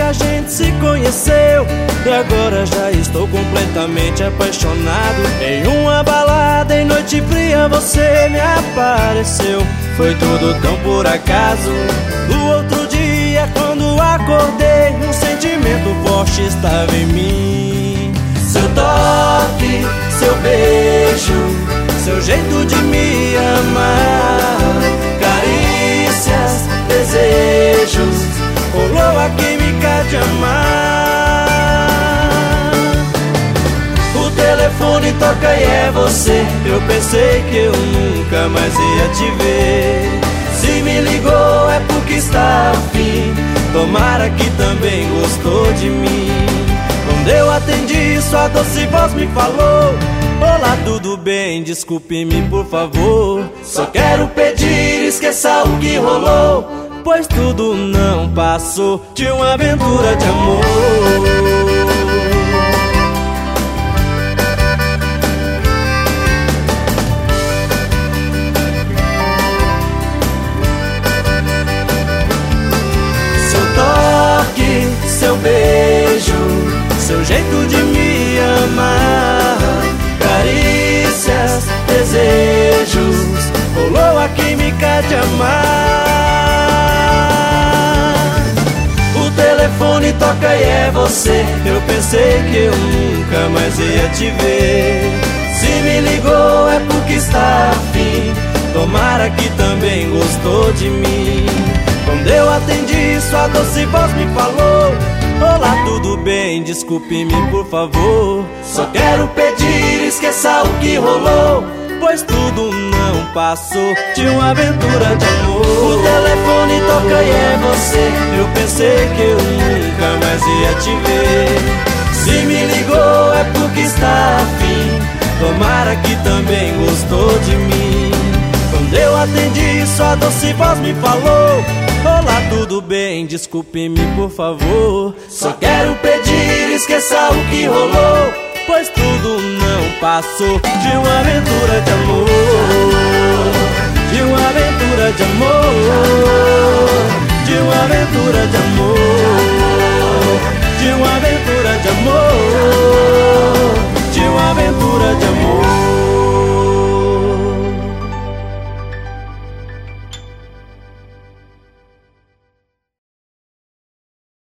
a gente se conheceu e agora já estou completamente apaixonado. Em uma balada em noite fria você me apareceu. Foi tudo tão por acaso. No outro dia quando acordei, um sentimento forte estava em mim. Seu toque, seu beijo, seu jeito de me amar, carícias, desejos, rolou a química de amar. O telefone toca e é você. Eu pensei que eu nunca mais ia te ver. Se me ligou é porque está afim, tomara que também gostou de mim. Quando eu atendi, sua doce voz me falou: olá, tudo bem? Desculpe-me, por favor. Só quero pedir, esqueça o que rolou, pois tudo não passou de uma aventura de amor. Seu toque, seu beijo, seu jeito de me amar, carícias, desejos, rolou a química de amar. O telefone toca e é você. Eu pensei que eu nunca mais ia te ver. Se me ligou é porque está afim, tomara que também gostou de mim. Quando eu atendi, sua doce voz me falou: olá, tudo bem? Desculpe-me, por favor. Só quero pedir, esqueça o que rolou, pois tudo não passou de uma aventura de amor. O telefone toca e é você. Eu pensei que eu nunca mais ia te ver. Se me ligou é porque está afim, tomara que também gostou de mim. Quando eu atendi, sua doce voz me falou: olá, tudo bem? Desculpe-me, por favor. Só quero pedir, esqueça o que rolou, pois tudo não passou de uma aventura de amor. De uma aventura de amor. De uma aventura de amor.